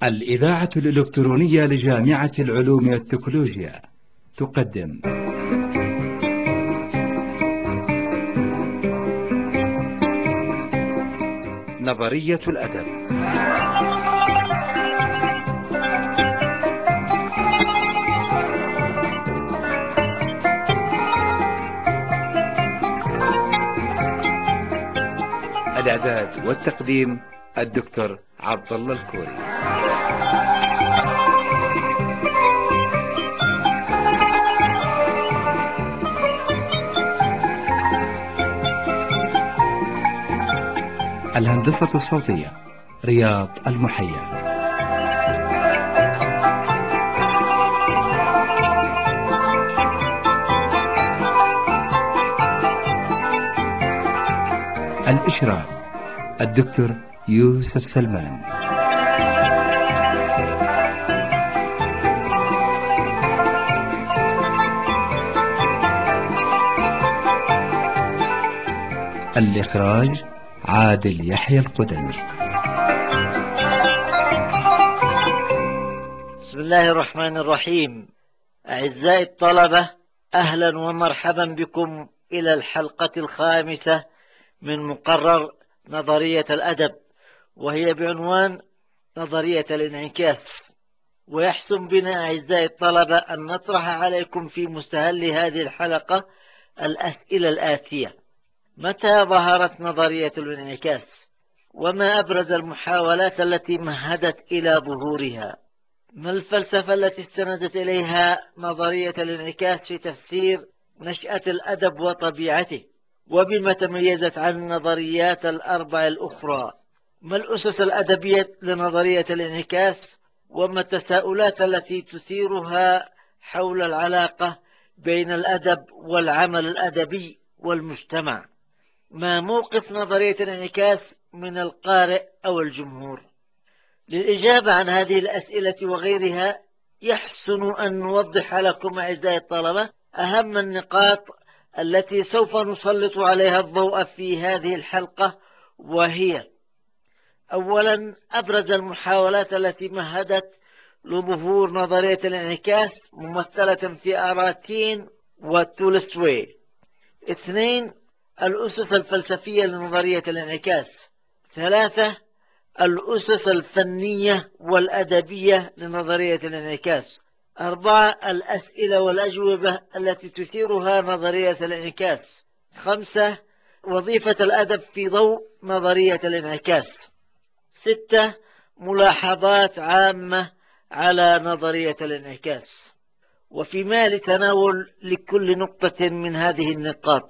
الإذاعة الإلكترونية لجامعة العلوم والتكنولوجيا تقدم نظرية الأدب. الإعداد والتقديم الدكتور عبد الله الكوري. الهندسة الصوتية رياض المحيا. الإشراف الدكتور يوسف سلمان. الإخراج عادل يحيى القدمي. بسم الله الرحمن الرحيم. أعزائي الطلبة، أهلا ومرحبا بكم إلى الحلقة الخامسة من مقرر نظرية الأدب، وهي بعنوان نظرية الانعكاس. ويحسن بنا أعزائي الطلبة أن نطرح عليكم في مستهل هذه الحلقة الأسئلة الآتية: متى ظهرت نظرية الانعكاس؟ وما أبرز المحاولات التي مهدت إلى ظهورها؟ ما الفلسفة التي استندت إليها نظرية الانعكاس في تفسير نشأة الأدب وطبيعته؟ وبما تميزت عن النظريات الأربع الأخرى؟ ما الأسس الأدبية لنظرية الانعكاس؟ وما التساؤلات التي تثيرها حول العلاقة بين الأدب والعمل الأدبي والمجتمع؟ ما موقف نظرية الانعكاس من القارئ أو الجمهور؟ للإجابة عن هذه الأسئلة وغيرها يحسن أن نوضح لكم أعزائي الطلبة أهم النقاط التي سوف نسلط عليها الضوء في هذه الحلقة، وهي: أولا، أبرز المحاولات التي مهدت لظهور نظرية الانعكاس ممثلة في أراتين وتولستوي. اثنين، الأسس الفلسفية لنظرية الانعكاس. ثلاثة، الأسس الفنية والأدبية لنظرية الانعكاس. أربعة، الأسئلة والأجوبة التي تثيرها نظرية الانعكاس. خمسة، وظيفة الأدب في ضوء نظرية الانعكاس. ستة، ملاحظات عامة على نظرية الانعكاس. وفي مال تناول لكل نقطة من هذه النقاط.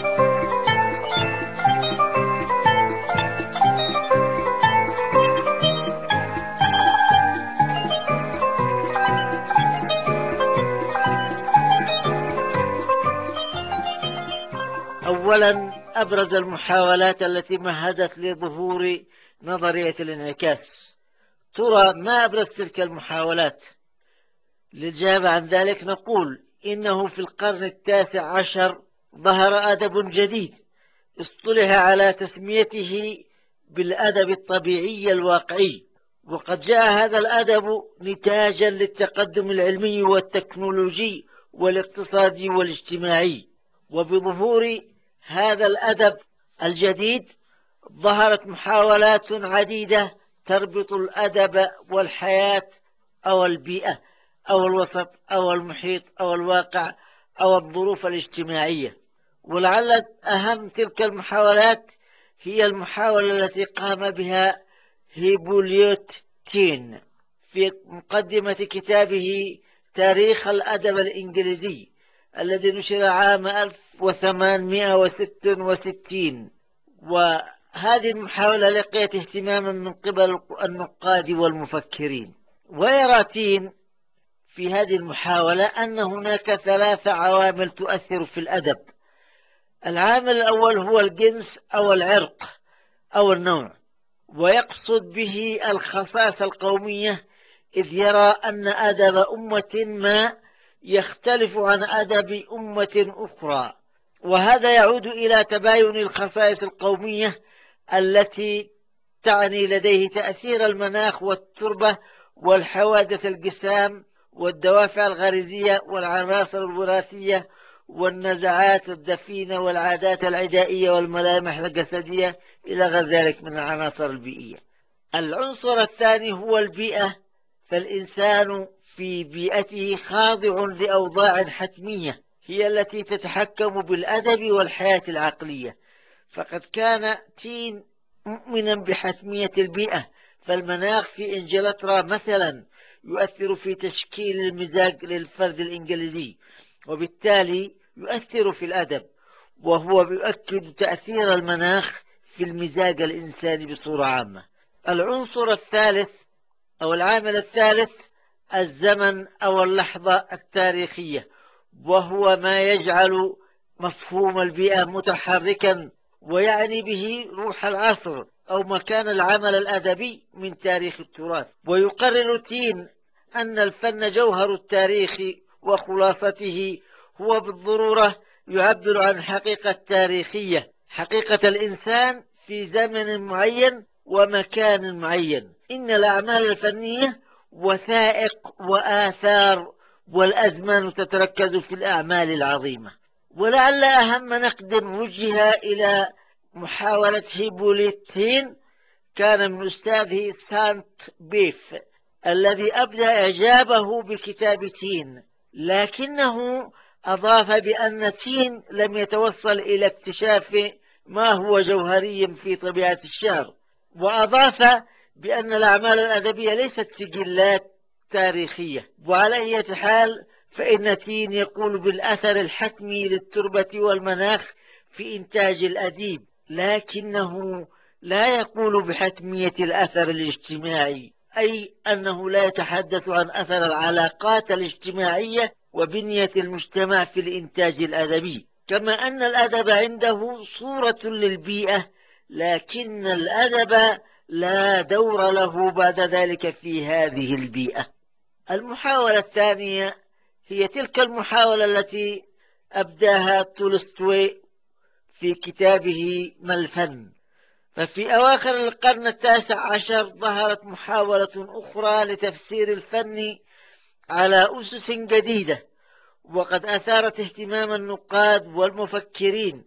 أولا، أبرز المحاولات التي مهدت لظهور نظرية الانعكاس. ترى ما أبرز تلك المحاولات؟ للجواب عن ذلك نقول إنه في القرن التاسع عشر ظهر أدب جديد اصطلح على تسميته بالأدب الطبيعي الواقعي، وقد جاء هذا الأدب نتاجا للتقدم العلمي والتكنولوجي والاقتصادي والاجتماعي. وبظهور هذا الأدب الجديد ظهرت محاولات عديدة تربط الأدب والحياة أو البيئة أو الوسط أو المحيط أو الواقع أو الظروف الاجتماعية. ولعل أهم تلك المحاولات هي المحاولة التي قام بها هيبوليوت تين في مقدمة كتابه تاريخ الأدب الإنجليزي الذي نشر عام 1866. وهذه المحاولة لقيت اهتماما من قبل النقاد والمفكرين. ويرى تين في هذه المحاولة أن هناك ثلاث عوامل تؤثر في الأدب. العامل الأول هو الجنس أو العرق أو النوع، ويقصد به الخصائص القومية، إذ يرى أن أدب أمة ما يختلف عن أدب أمة أخرى، وهذا يعود إلى تباين الخصائص القومية التي تعني لديه تأثير المناخ والتربة والحوادث الجسام والدوافع الغريزية والعناصر الوراثية والنزعات الدفينة والعادات العدائية والملامح الجسدية إلى غير ذلك من العناصر البيئية. العنصر الثاني هو البيئة، فالإنسان في بيئته خاضع لأوضاع حتمية هي التي تتحكم بالأدب والحياة العقلية. فقد كان تين مؤمنا بحتمية البيئة، فالمناخ في إنجلترا مثلا يؤثر في تشكيل المزاج للفرد الإنجليزي، وبالتالي يؤثر في الأدب، وهو يؤكد تأثير المناخ في المزاج الإنساني بصورة عامة. العنصر الثالث أو العامل الثالث الزمن أو اللحظة التاريخية، وهو ما يجعل مفهوم البيئة متحركا ويعني به روح العصر أو مكان العمل الأدبي من تاريخ التراث. ويقرر تين أن الفن جوهر التاريخ وخلاصته هو بالضرورة يعبر عن حقيقة تاريخية، حقيقة الإنسان في زمن معين ومكان معين. إن الأعمال الفنية وثائق وآثار، والأزمان تتركز في الأعمال العظيمة. ولعل أهم نقد وجه إلى محاولة هيبوليتين كان من أستاذه سانت بيف، الذي أبدى إعجابه بكتاب تين، لكنه أضاف بأن تين لم يتوصل إلى اكتشاف ما هو جوهري في طبيعة الشعر، وأضاف بأن الأعمال الأدبية ليست سجلات تاريخية. وعلى أي حال فإن تين يقول بالأثر الحتمي للتربة والمناخ في إنتاج الأديب، لكنه لا يقول بحتمية الأثر الاجتماعي، أي أنه لا يتحدث عن أثر العلاقات الاجتماعية وبنية المجتمع في الإنتاج الأدبي. كما أن الأدب عنده صورة للبيئة، لكن الأدب لا دور له بعد ذلك في هذه البيئة. المحاولة الثانية هي تلك المحاولة التي أبداها تولستوي في كتابه ما الفن. ففي أواخر القرن التاسع عشر ظهرت محاولة أخرى لتفسير الفن على أسس جديدة، وقد أثارت اهتمام النقاد والمفكرين،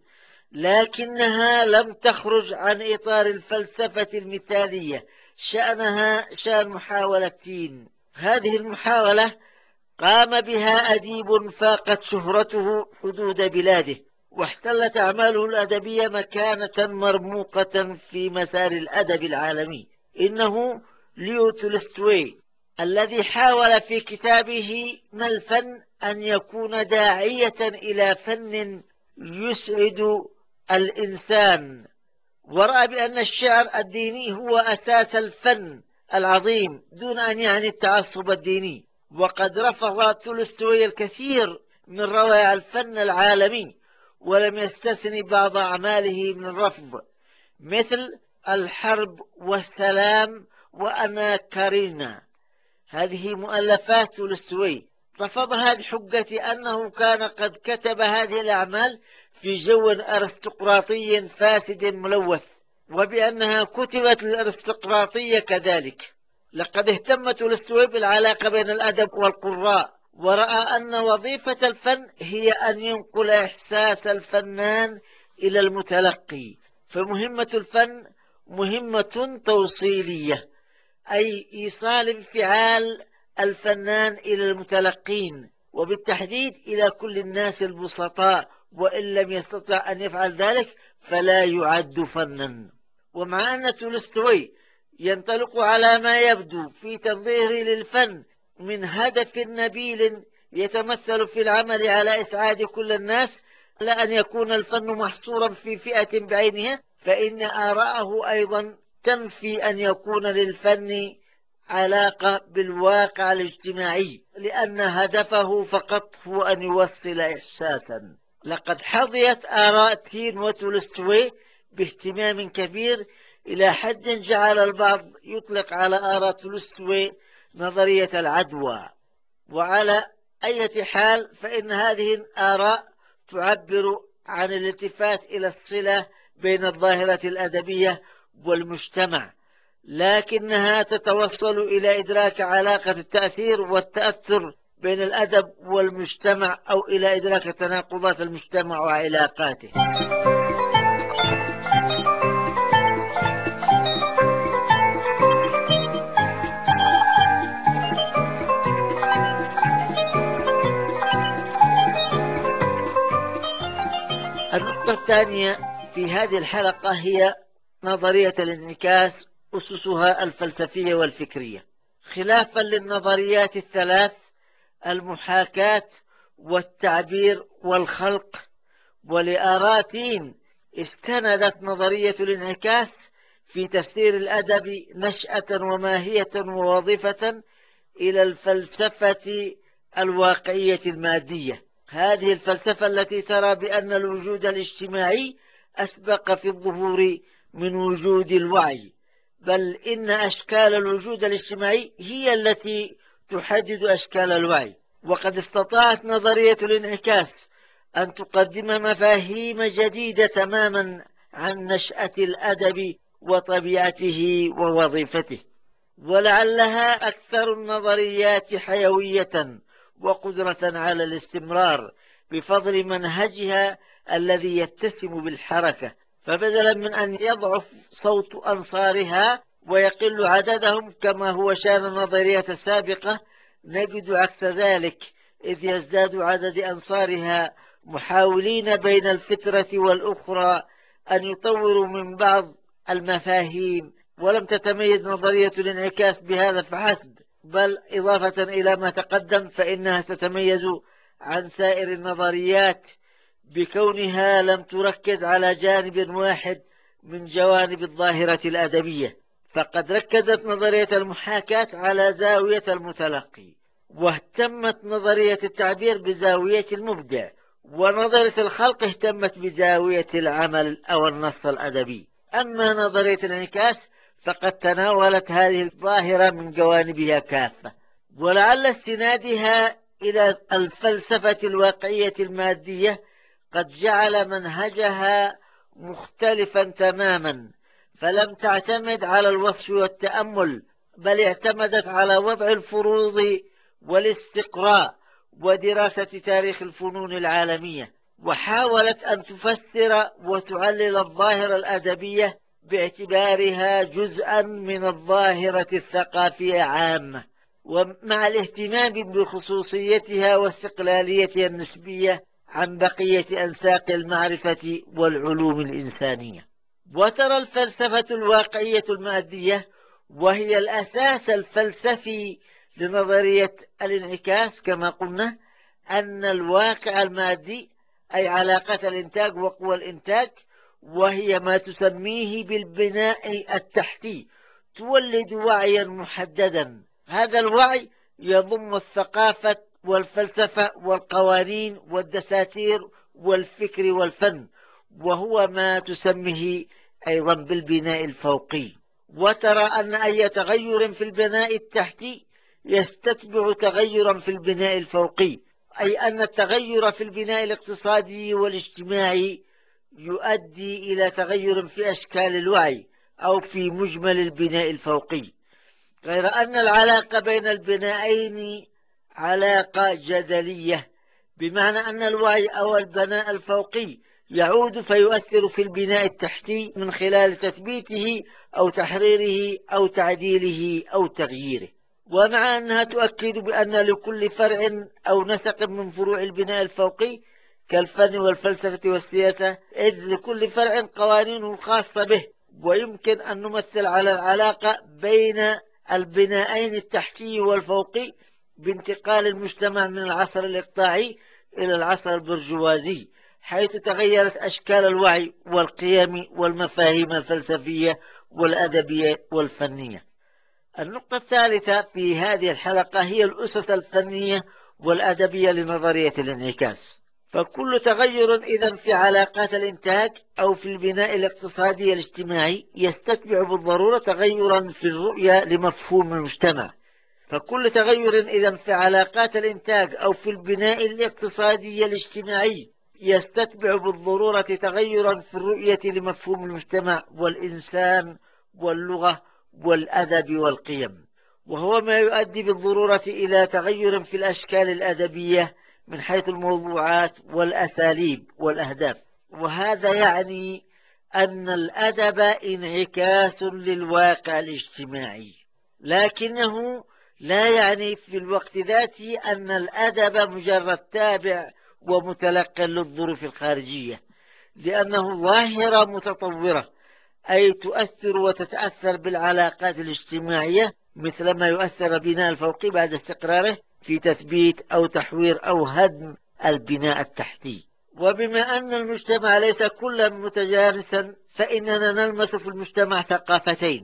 لكنها لم تخرج عن إطار الفلسفة المثالية شأنها شأن محاولة تين. هذه المحاولة قام بها أديب فاقت شهرته حدود بلاده، واحتلت أعماله الأدبية مكانة مرموقة في مسار الأدب العالمي. إنه ليو تولستوي، الذي حاول في كتابه ما الفن أن يكون داعية إلى فن يسعد الإنسان، ورأى بأن الشعر الديني هو أساس الفن العظيم دون أن يعني التعصب الديني. وقد رفض تولستوي الكثير من روائع الفن العالمي، ولم يستثني بعض أعماله من الرفض، مثل الحرب والسلام وأنا كارينا. هذه مؤلفات تولستوي رفضها بحجة أنه كان قد كتب هذه الأعمال في جو أرستقراطي فاسد ملوث، وبأنها كتبت للأرستقراطية كذلك. لقد اهتم تولستوي بالعلاقة بين الأدب والقراء، ورأى أن وظيفة الفن هي أن ينقل إحساس الفنان إلى المتلقي، فمهمة الفن مهمة توصيلية، أي إيصال انفعال الفنان إلى المتلقين، وبالتحديد إلى كل الناس البسطاء، وإن لم يستطع أن يفعل ذلك فلا يعد فنا. ومع أن تولستوي ينطلق على ما يبدو في تنظيره للفن من هدف نبيل يتمثل في العمل على إسعاد كل الناس، لا أن يكون الفن محصورا في فئة بعينها، فإن آراءه أيضا تنفي أن يكون للفن علاقة بالواقع الاجتماعي، لأن هدفه فقط هو أن يوصل إحساسا. لقد حظيت آراء تين وتولستوي باهتمام كبير إلى حد جعل البعض يطلق على آراء تولستوي نظرية العدوى. وعلى أي حال فإن هذه الآراء تعبر عن الالتفات إلى الصلة بين الظاهرة الأدبية والمجتمع، لكنها تتوصل إلى إدراك علاقة التأثير والتأثر بين الأدب والمجتمع، أو إلى إدراك تناقضات المجتمع وعلاقاته. النقطة الثانية في هذه الحلقة هي نظرية الانعكاس، أسسها الفلسفية والفكرية. خلافا للنظريات الثلاث، المحاكاة والتعبير والخلق، ولآراتين استندت نظرية الانعكاس في تفسير الأدب نشأة وماهية ووظيفة إلى الفلسفة الواقعية المادية. هذه الفلسفة التي ترى بأن الوجود الاجتماعي أسبق في الظهور من وجود الوعي، بل إن أشكال الوجود الاجتماعي هي التي تحدد أشكال الوعي. وقد استطاعت نظرية الانعكاس أن تقدم مفاهيم جديدة تماما عن نشأة الأدب وطبيعته ووظيفته، ولعلها أكثر النظريات حيوية وقدرة على الاستمرار بفضل منهجها الذي يتسم بالحركة. فبدلا من أن يضعف صوت أنصارها ويقل عددهم كما هو شأن النظريات السابقة، نجد عكس ذلك، إذ يزداد عدد أنصارها محاولين بين الفترة والأخرى أن يطوروا من بعض المفاهيم. ولم تتميز نظرية الانعكاس بهذا فحسب، بل إضافة إلى ما تقدم فإنها تتميز عن سائر النظريات بكونها لم تركز على جانب واحد من جوانب الظاهرة الأدبية، فقد ركزت نظرية المحاكاة على زاوية المتلقي، واهتمت نظرية التعبير بزاوية المبدع، ونظرية الخلق اهتمت بزاوية العمل أو النص الأدبي. أما نظرية الانعكاس فقد تناولت هذه الظاهرة من جوانبها كافة، ولعل استنادها إلى الفلسفة الواقعية المادية قد جعل منهجها مختلفا تماما، فلم تعتمد على الوصف والتأمل، بل اعتمدت على وضع الفروض والاستقراء ودراسة تاريخ الفنون العالمية، وحاولت أن تفسر وتعلل الظاهرة الأدبية باعتبارها جزءا من الظاهرة الثقافية عامة، ومع الاهتمام بخصوصيتها واستقلاليتها النسبية عن بقية أنساق المعرفة والعلوم الإنسانية. وترى الفلسفة الواقعية المادية، وهي الأساس الفلسفي لنظرية الانعكاس، كما قلنا أن الواقع المادي أي علاقة الإنتاج وقوى الإنتاج، وهي ما تسميه بالبناء التحتي، تولد وعيا محددا. هذا الوعي يضم الثقافة والفلسفة والقوانين والدساتير والفكر والفن، وهو ما تسميه أيضا بالبناء الفوقي. وترى أن أي تغير في البناء التحتي يستتبع تغيرا في البناء الفوقي، أي أن التغير في البناء الاقتصادي والاجتماعي يؤدي إلى تغير في أشكال الوعي أو في مجمل البناء الفوقي، غير أن العلاقة بين البنائين علاقة جدلية، بمعنى أن الوعي أو البناء الفوقي يعود فيؤثر في البناء التحتي من خلال تثبيته أو تحريره أو تعديله أو تغييره. ومع أنها تؤكد بأن لكل فرع أو نسق من فروع البناء الفوقي كالفن والفلسفة والسياسة، إذ لكل فرع قوانينه الخاصة به، ويمكن أن نمثل على العلاقة بين البنائين التحتي والفوقي بانتقال المجتمع من العصر الإقطاعي إلى العصر البرجوازي، حيث تغيرت أشكال الوعي والقيم والمفاهيم الفلسفية والأدبية والفنية. النقطة الثالثة في هذه الحلقة هي الأسس الفنية والأدبية لنظرية الانعكاس. فكل تغير إذن في علاقات الإنتاج أو في البناء الاقتصادي الاجتماعي يستتبع بالضرورة تغيرا في الرؤية لمفهوم المجتمع. فكل تغير إذن في علاقات الإنتاج أو في البناء الاقتصادي الاجتماعي يستتبع بالضرورة تغيرا في الرؤية لمفهوم المجتمع والإنسان واللغة والأدب والقيم، وهو ما يؤدي بالضرورة إلى تغير في الأشكال الأدبية من حيث الموضوعات والأساليب والأهداف. وهذا يعني أن الأدب انعكاس للواقع الاجتماعي، لكنه لا يعني في الوقت ذاته أن الأدب مجرد تابع ومتلقى للظروف الخارجية، لأنه ظاهرة متطورة، أي تؤثر وتتأثر بالعلاقات الاجتماعية، مثل ما يؤثر البناء الفوقي بعد استقراره في تثبيت أو تحوير أو هدم البناء التحتي. وبما أن المجتمع ليس كلا متجانسا، فإننا نلمس في المجتمع ثقافتين: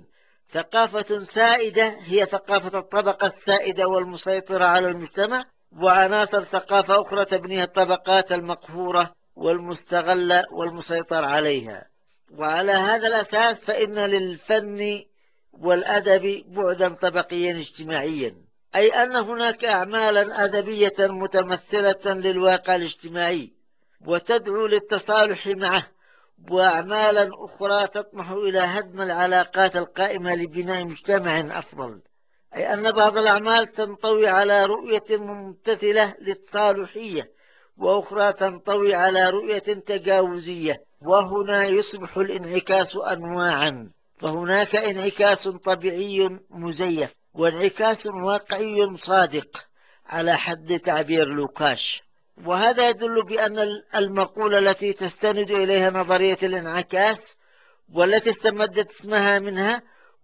ثقافة سائدة هي ثقافة الطبقة السائدة والمسيطرة على المجتمع، وعناصر ثقافة أخرى تبنيها الطبقات المقهورة والمستغلة والمسيطر عليها. وعلى هذا الأساس فإن للفن والأدب بعدا طبقيا اجتماعيا، أي أن هناك أعمالا أدبية متمثلة للواقع الاجتماعي وتدعو للتصالح معه، وأعمالا أخرى تطمح إلى هدم العلاقات القائمة لبناء مجتمع أفضل، أي أن بعض الأعمال تنطوي على رؤية ممتثلة للتصالحية، وأخرى تنطوي على رؤية تجاوزية. وهنا يصبح الانعكاس أنواعا، فهناك انعكاس طبيعي مزيف، وانعكاس واقعي صادق على حد تعبير لوكاش. وهذا يدل بأن المقولة التي تستند إليها نظرية الانعكاس، والتي استمدت اسمها منها،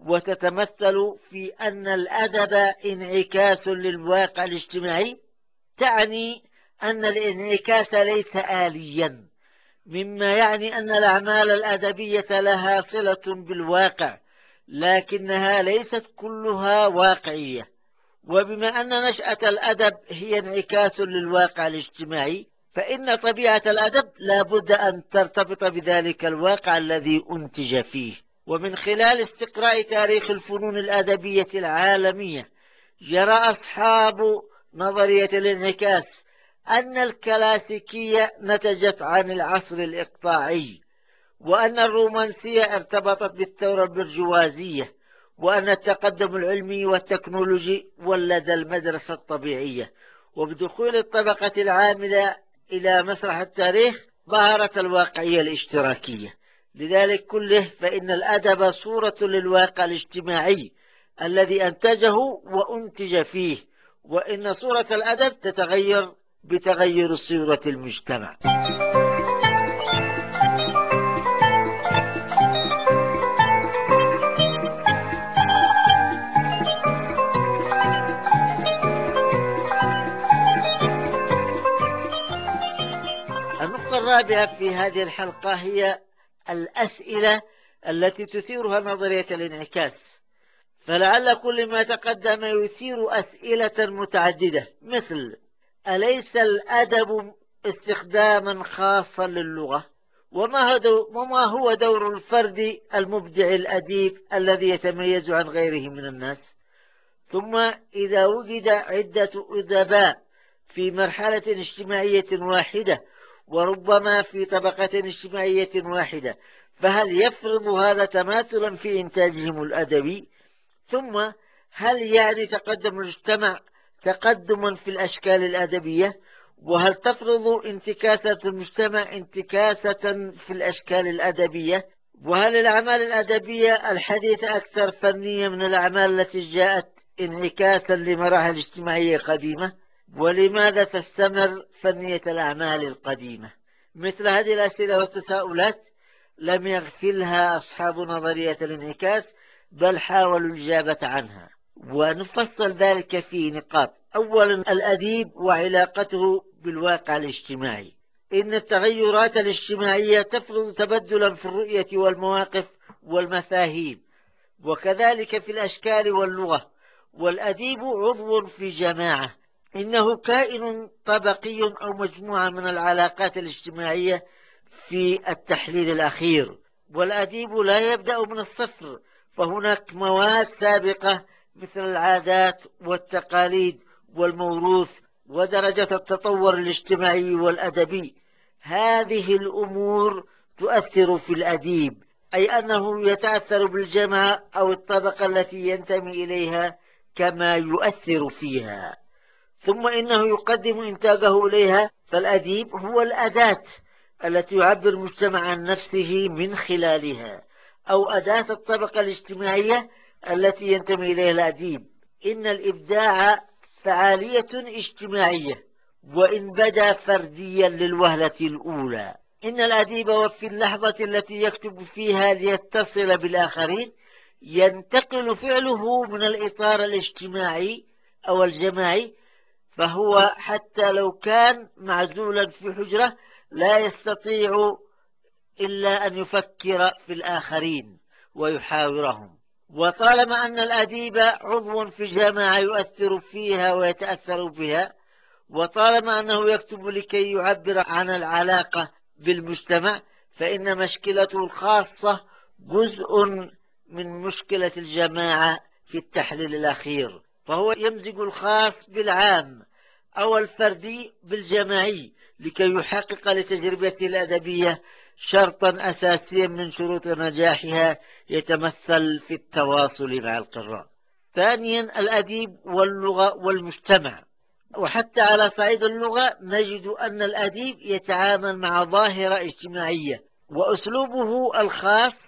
وتتمثل في أن الأدب انعكاس للواقع الاجتماعي، تعني أن الانعكاس ليس آليا، مما يعني أن الأعمال الأدبية لها صلة بالواقع، لكنها ليست كلها واقعية. وبما أن نشأة الأدب هي انعكاس للواقع الاجتماعي، فإن طبيعة الأدب لا بد أن ترتبط بذلك الواقع الذي أنتج فيه. ومن خلال استقراء تاريخ الفنون الأدبية العالمية، يرى أصحاب نظرية الانعكاس أن الكلاسيكية نتجت عن العصر الإقطاعي، وأن الرومانسية ارتبطت بالثورة البرجوازية، وأن التقدم العلمي والتكنولوجي ولد المدرسة الطبيعية. وبدخول الطبقة العاملة إلى مسرح التاريخ ظهرت الواقعية الاشتراكية. لذلك كله فإن الأدب صورة للواقع الاجتماعي الذي أنتجه وأنتج فيه، وإن صورة الأدب تتغير بتغير صورة المجتمع. النقطة الرابعة في هذه الحلقة هي الأسئلة التي تثيرها نظرية الانعكاس. فلعل كل ما تقدم يثير أسئلة متعددة، مثل: أليس الأدب استخداما خاصا للغة؟ وما هو دور الفرد المبدع الأديب الذي يتميز عن غيره من الناس؟ ثم إذا وجد عدة أدباء في مرحلة اجتماعية واحدة، وربما في طبقة اجتماعية واحدة، فهل يفرض هذا تماثلا في إنتاجهم الأدبي؟ ثم هل يعني تقدم المجتمع تقدما في الأشكال الأدبية؟ وهل تفرض انتكاسة المجتمع انتكاسة في الأشكال الأدبية؟ وهل الأعمال الأدبية الحديثة أكثر فنية من الأعمال التي جاءت انعكاسا لمراحل اجتماعية قديمة؟ ولماذا تستمر فنية الأعمال القديمة؟ مثل هذه الأسئلة والتساؤلات لم يغفلها أصحاب نظرية الانعكاس، بل حاولوا الإجابة عنها، ونفصل ذلك في نقاط. أولا، الأديب وعلاقته بالواقع الاجتماعي. إن التغيرات الاجتماعية تفرض تبدلا في الرؤية والمواقف والمفاهيم، وكذلك في الأشكال واللغة. والأديب عضو في جماعة، إنه كائن طبقي أو مجموعة من العلاقات الاجتماعية في التحليل الأخير. والأديب لا يبدأ من الصفر، فهناك مواد سابقة مثل العادات والتقاليد والموروث ودرجة التطور الاجتماعي والأدبي. هذه الأمور تؤثر في الأديب، أي أنه يتأثر بالجماعة أو الطبقة التي ينتمي إليها كما يؤثر فيها، ثم إنه يقدم إنتاجه إليها. فالأديب هو الأداة التي يعبر المجتمع عن نفسه من خلالها، أو أداة الطبقة الاجتماعية التي ينتمي إليها الأديب. إن الإبداع فعالية اجتماعية، وإن بدا فرديا للوهلة الأولى. إن الأديب وفي اللحظة التي يكتب فيها ليتصل بالآخرين ينتقل فعله من الإطار الاجتماعي أو الجماعي، فهو حتى لو كان معزولا في حجرة لا يستطيع إلا أن يفكر في الآخرين ويحاورهم. وطالما أن الأديب عضو في جماعة يؤثر فيها ويتأثر بها، وطالما أنه يكتب لكي يعبر عن العلاقة بالمجتمع، فإن مشكلته الخاصة جزء من مشكلة الجماعة في التحليل الأخير، فهو يمزج الخاص بالعام أو الفردي بالجماعي لكي يحقق لتجربته الأدبية شرطا أساسيا من شروط نجاحها يتمثل في التواصل مع القراء. ثانيا، الأديب واللغة والمجتمع. وحتى على صعيد اللغة نجد أن الأديب يتعامل مع ظاهرة اجتماعية، وأسلوبه الخاص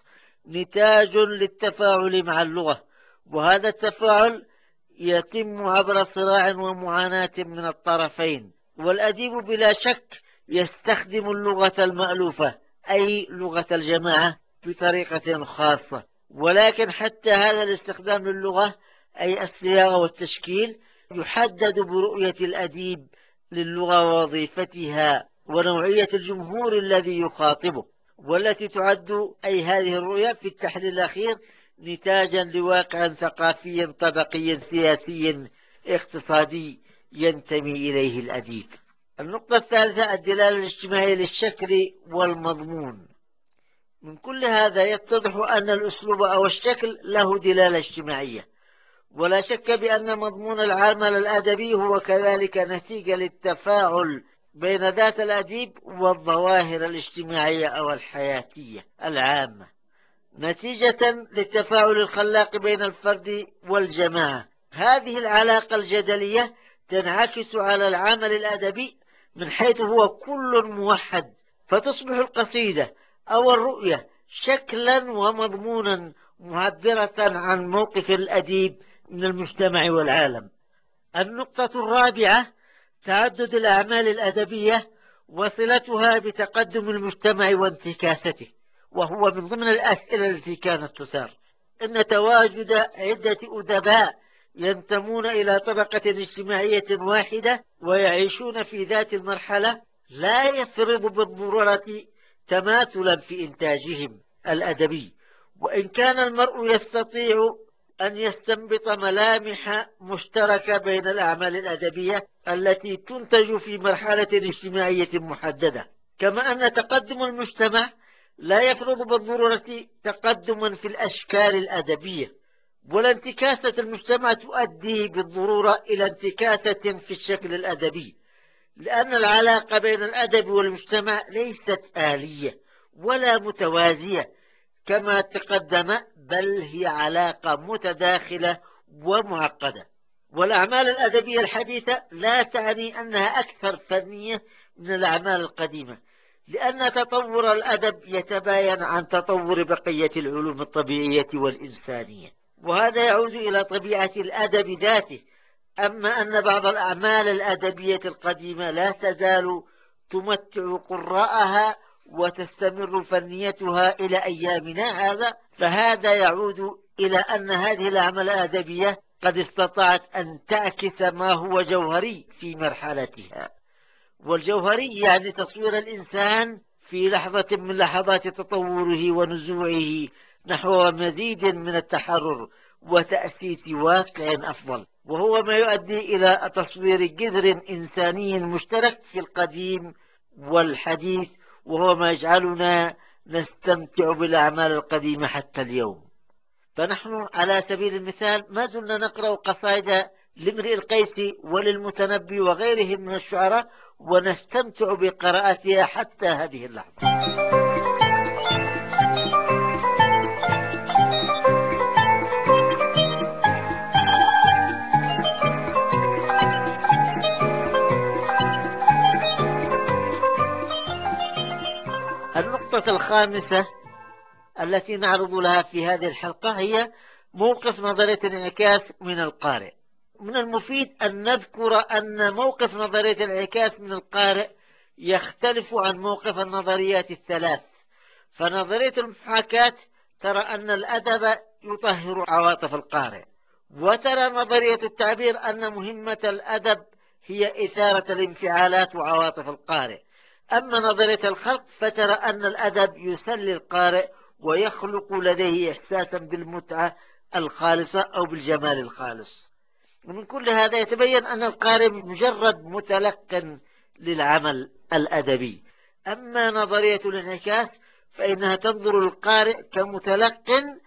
نتاج للتفاعل مع اللغة، وهذا التفاعل يتم عبر صراع ومعاناة من الطرفين. والأديب بلا شك يستخدم اللغة المألوفة أي لغة الجماعة بطريقة خاصة، ولكن حتى هذا الاستخدام للغة أي الصياغة والتشكيل يحدد برؤية الأديب للغة ووظيفتها ونوعية الجمهور الذي يخاطبه، والتي تعد أي هذه الرؤية في التحليل الأخير نتاجا لواقع ثقافي طبقي سياسي اقتصادي ينتمي إليه الأديب. النقطة الثالثة، الدلالة الاجتماعية للشكل والمضمون. من كل هذا يتضح أن الأسلوب أو الشكل له دلالة اجتماعية، ولا شك بأن مضمون العمل الأدبي هو كذلك نتيجة للتفاعل بين ذات الأديب والظواهر الاجتماعية أو الحياتية العامة، نتيجة للتفاعل الخلاق بين الفرد والجماعة. هذه العلاقة الجدلية تنعكس على العمل الأدبي من حيث هو كل موحد، فتصبح القصيدة أو الرؤية شكلا ومضمونا معبرة عن موقف الأديب من المجتمع والعالم. النقطة الرابعة، تعدد الأعمال الأدبية وصلتها بتقدم المجتمع وانتكاسته، وهو من ضمن الأسئلة التي كانت تثار. إن تواجد عدة أدباء ينتمون إلى طبقة اجتماعية واحدة ويعيشون في ذات المرحلة لا يفرض بالضرورة تماثلا في إنتاجهم الأدبي، وإن كان المرء يستطيع أن يستنبط ملامح مشتركة بين الأعمال الأدبية التي تنتج في مرحلة اجتماعية محددة. كما أن تقدم المجتمع لا يفرض بالضرورة تقدما في الأشكال الأدبية، ولا انتكاسة المجتمع تؤدي بالضرورة إلى انتكاسة في الشكل الأدبي، لأن العلاقة بين الأدب والمجتمع ليست آلية ولا متوازية كما تقدم، بل هي علاقة متداخلة ومعقدة. والأعمال الأدبية الحديثة لا تعني أنها أكثر فنية من الأعمال القديمة، لأن تطور الأدب يتباين عن تطور بقية العلوم الطبيعية والإنسانية، وهذا يعود إلى طبيعة الأدب ذاته. أما أن بعض الأعمال الأدبية القديمة لا تزال تمتع قراءها وتستمر فنيتها إلى أيامنا فهذا يعود إلى أن هذه الأعمال الأدبية قد استطاعت أن تعكس ما هو جوهري في مرحلتها. والجوهري يعني تصوير الإنسان في لحظة من لحظات تطوره ونزوعه نحو مزيد من التحرر وتأسيس واقع أفضل، وهو ما يؤدي إلى تصوير جذر إنساني مشترك في القديم والحديث، وهو ما يجعلنا نستمتع بالأعمال القديمة حتى اليوم. فنحن على سبيل المثال ما زلنا نقرأ قصائد لامرئ القيس وللمتنبي وغيرهم من الشعراء ونستمتع بقراءتها حتى هذه اللحظة. النقطة الخامسة التي نعرض لها في هذه الحلقة هي موقف نظرية الانعكاس من القارئ. من المفيد أن نذكر أن موقف نظرية الانعكاس من القارئ يختلف عن موقف النظريات الثلاث. فنظرية المحاكاة ترى أن الأدب يطهر عواطف القارئ، وترى نظرية التعبير أن مهمة الأدب هي إثارة الانفعالات وعواطف القارئ. أما نظرية الخلق فترى أن الأدب يسلي القارئ ويخلق لديه إحساسا بالمتعة الخالصة أو بالجمال الخالص. ومن كل هذا يتبين أن القارئ مجرد متلق للعمل الأدبي. أما نظرية الانعكاس فإنها تنظر للقارئ كمتلق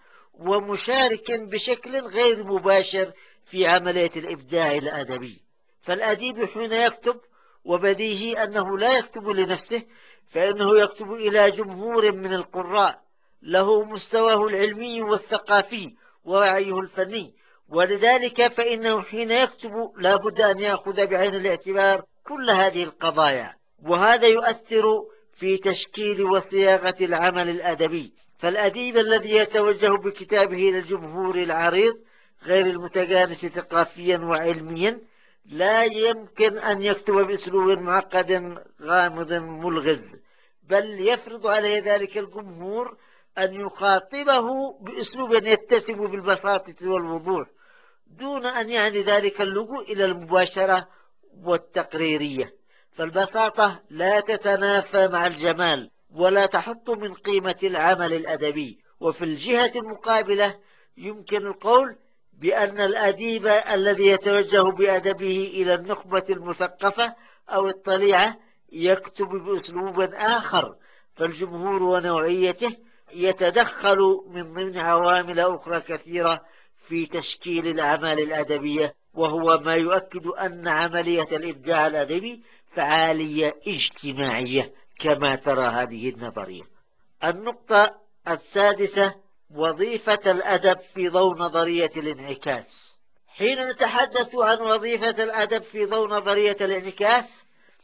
ومشارك بشكل غير مباشر في عملية الإبداع الأدبي. فالأديب حين يكتب وبديهي أنه لا يكتب لنفسه، فإنه يكتب إلى جمهور من القراء له مستواه العلمي والثقافي ووعيه الفني، ولذلك فإنه حين يكتب لا بد أن يأخذ بعين الاعتبار كل هذه القضايا، وهذا يؤثر في تشكيل وصياغة العمل الأدبي. فالأديب الذي يتوجه بكتابه للجمهور العريض غير المتجانس ثقافيا وعلميا لا يمكن أن يكتب بأسلوب معقد غامض ملغز، بل يفرض عليه ذلك الجمهور أن يخاطبه بأسلوب يتسم بالبساطة والوضوح، دون أن يعني ذلك اللجوء إلى المباشرة والتقريرية. فالبساطة لا تتنافى مع الجمال ولا تحط من قيمة العمل الأدبي. وفي الجهة المقابلة يمكن القول بأن الأديب الذي يتوجه بأدبه إلى النخبة المثقفة أو الطليعة يكتب بأسلوب آخر، فالجمهور ونوعيته يتدخل من ضمن عوامل أخرى كثيرة في تشكيل الأعمال الأدبية، وهو ما يؤكد أن عملية الإبداع الأدبي فعالية اجتماعية كما ترى هذه النظرية. النقطة السادسة: وظيفة الأدب في ضوء نظرية الانعكاس. حين نتحدث عن وظيفة الأدب في ضوء نظرية الانعكاس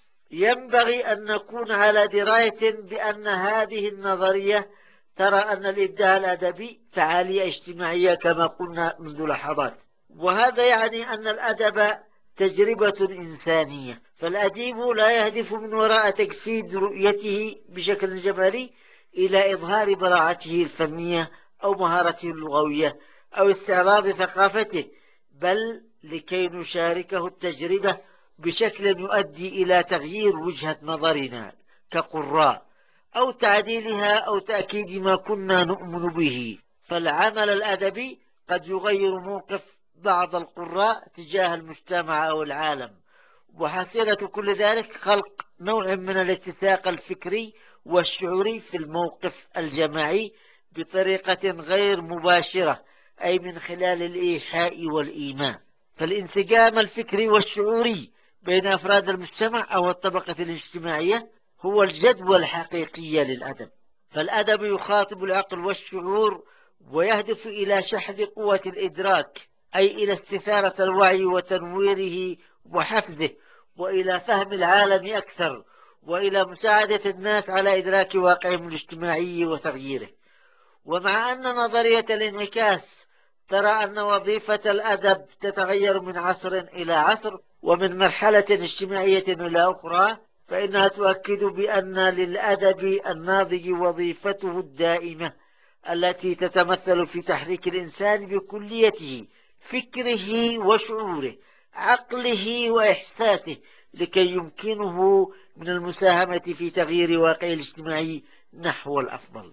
ينبغي أن نكون على دراية بأن هذه النظرية ترى أن الإبداع الأدبي فعالية اجتماعية كما قلنا منذ لحظات، وهذا يعني أن الأدب تجربة إنسانية. فالأديب لا يهدف من وراء تجسيد رؤيته بشكل جمالي إلى إظهار براعته الفنية أو مهارته اللغوية أو استعراض ثقافته، بل لكي نشاركه التجربة بشكل يؤدي إلى تغيير وجهة نظرنا كقراء أو تعديلها أو تأكيد ما كنا نؤمن به. فالعمل الأدبي قد يغير موقف بعض القراء تجاه المجتمع أو العالم، وحصيلة كل ذلك خلق نوع من الاتساق الفكري والشعوري في الموقف الجماعي بطريقة غير مباشرة، أي من خلال الإيحاء والإيماء. فالانسجام الفكري والشعوري بين أفراد المجتمع أو الطبقة الاجتماعية هو الجدوى الحقيقية للأدب. فالأدب يخاطب العقل والشعور ويهدف إلى شحذ قوة الإدراك، أي إلى استثارة الوعي وتنويره وحفزه، وإلى فهم العالم أكثر، وإلى مساعدة الناس على إدراك واقعهم الاجتماعي وتغييره. ومع أن نظرية الانعكاس ترى أن وظيفة الأدب تتغير من عصر إلى عصر ومن مرحلة اجتماعية إلى أخرى، فإنها تؤكد بأن للأدب الناضج وظيفته الدائمة التي تتمثل في تحريك الإنسان بكليته، فكره وشعوره، عقله وإحساسه، لكي يمكنه من المساهمة في تغيير واقع الاجتماعي نحو الأفضل.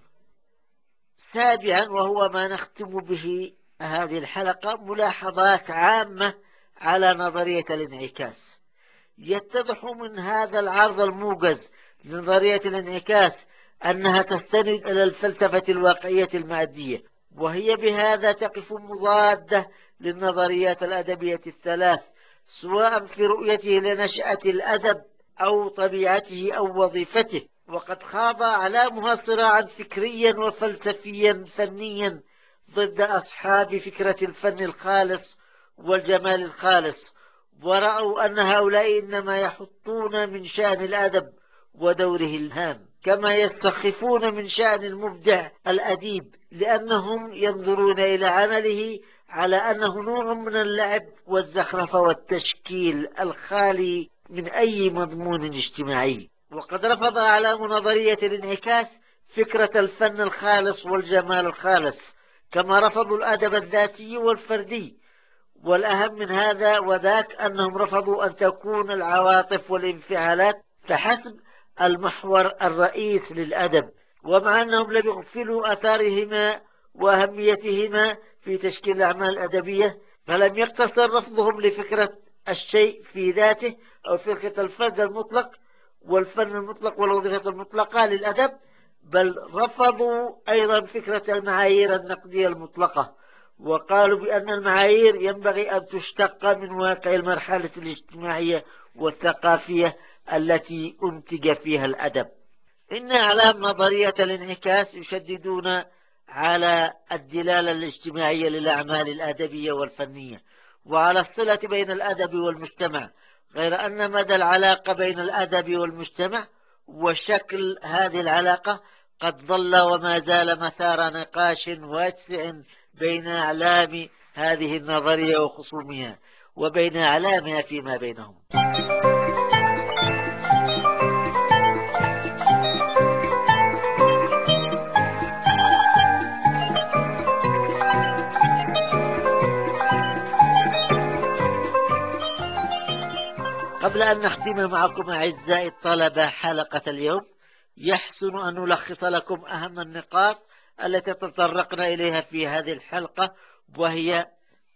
سابعا، وهو ما نختم به هذه الحلقة، ملاحظات عامة على نظرية الانعكاس. يتضح من هذا العرض الموجز لنظرية الانعكاس أنها تستند إلى الفلسفة الواقعية المادية، وهي بهذا تقف مضادة للنظريات الأدبية الثلاث، سواء في رؤيته لنشأة الأدب أو طبيعته أو وظيفته. وقد خاض أعلامها صراعا فكريا وفلسفيا فنيا ضد أصحاب فكرة الفن الخالص والجمال الخالص، ورأوا أن هؤلاء إنما يحطون من شأن الأدب ودوره الهام. كما يستخفون من شأن المبدع الأديب، لأنهم ينظرون إلى عمله على أنه نوع من اللعب والزخرفة والتشكيل الخالي من أي مضمون اجتماعي. وقد رفض أعلام نظرية الانعكاس فكرة الفن الخالص والجمال الخالص، كما رفضوا الأدب الذاتي والفردي. والأهم من هذا وذاك أنهم رفضوا أن تكون العواطف والانفعالات فحسب المحور الرئيس للأدب، ومع أنهم لم يغفلوا أثارهما وأهميتهما في تشكيل الأعمال الأدبية، فلم يقتصر رفضهم لفكرة الشيء في ذاته أو فكرة الفرد المطلق والفن المطلق والوظيفة المطلقة للأدب، بل رفضوا أيضا فكرة المعايير النقدية المطلقة، وقالوا بأن المعايير ينبغي أن تشتق من واقع المرحلة الاجتماعية والثقافية التي أنتج فيها الأدب. إن أعلام نظرية الانعكاس يشددون على الدلالة الاجتماعية للأعمال الأدبية والفنية وعلى الصلة بين الأدب والمجتمع، غير أن مدى العلاقة بين الأدب والمجتمع وشكل هذه العلاقة قد ظل وما زال مثار نقاش واسع بين أعلام هذه النظرية وخصومها وبين أعلامها فيما بينهم. قبل أن نختم معكم أعزائي الطلبة حلقة اليوم، يحسن أن نلخص لكم أهم النقاط التي تطرقنا إليها في هذه الحلقة، وهي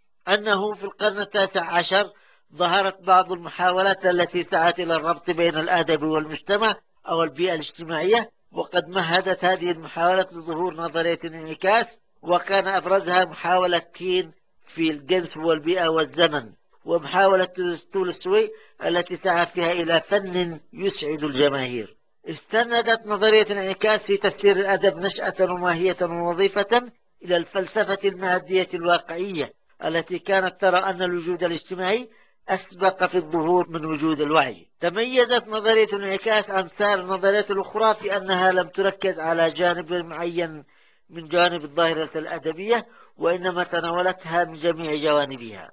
أنه في القرن التاسع عشر ظهرت بعض المحاولات التي سعت إلى الربط بين الأدب والمجتمع أو البيئة الاجتماعية، وقد مهدت هذه المحاولات لظهور نظرية الانعكاس، وكان أبرزها محاولة كين في الجنس والبيئة والزمن، ومحاولة تولستوي التي سعى فيها إلى فن يسعد الجماهير. استندت نظرية الانعكاس في تفسير الأدب نشأة وماهية ووظيفة إلى الفلسفة المادية الواقعية التي كانت ترى أن الوجود الاجتماعي أسبق في الظهور من وجود الوعي. تميزت نظرية الانعكاس عن سائر النظريات الأخرى في أنها لم تركز على جانب معين من جانب الظاهرة الأدبية، وإنما تناولتها من جميع جوانبها.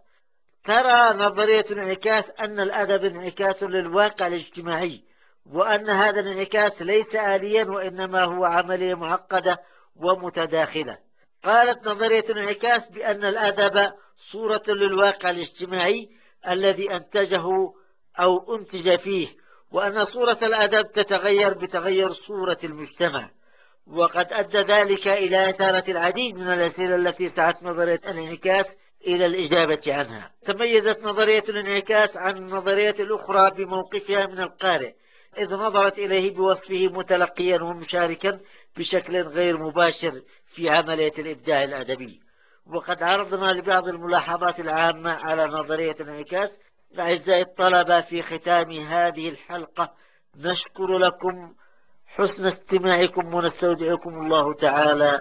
ترى نظرية الانعكاس أن الأدب انعكاس للواقع الاجتماعي، وأن هذا الانعكاس ليس آليا وإنما هو عملية معقدة ومتداخلة. قالت نظرية الانعكاس بأن الأدب صورة للواقع الاجتماعي الذي أنتجه أو أنتج فيه، وأن صورة الأدب تتغير بتغير صورة المجتمع، وقد أدى ذلك إلى إثارة العديد من الأسئلة التي سعت نظرية الانعكاس إلى الإجابة عنها. تميزت نظرية الانعكاس عن النظرية الأخرى بموقفها من القارئ، إذ نظرت إليه بوصفه متلقيا ومشاركا بشكل غير مباشر في عملية الإبداع الأدبي. وقد عرضنا لبعض الملاحظات العامة على نظرية الانعكاس. أعزائي الطلبة، في ختام هذه الحلقة نشكر لكم حسن استماعكم ونستودعكم الله تعالى،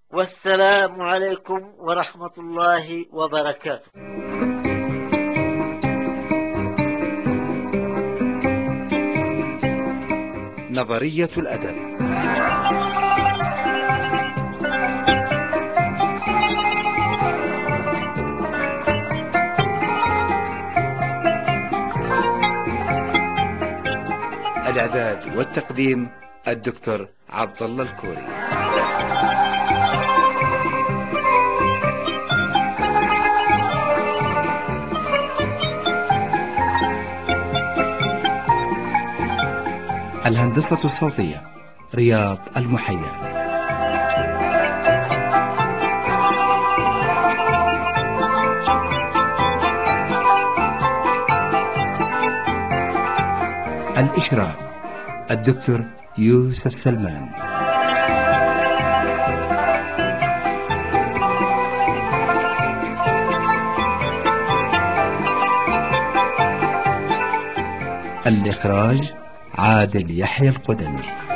والسلام عليكم ورحمة الله وبركاته. نظرية الأدب. الإعداد والتقديم الدكتور عبد الله الكوري. الهندسة الصوتية رياض المحيا. الإشراف الدكتور يوسف سلمان. الإخراج عادل يحيى القدني.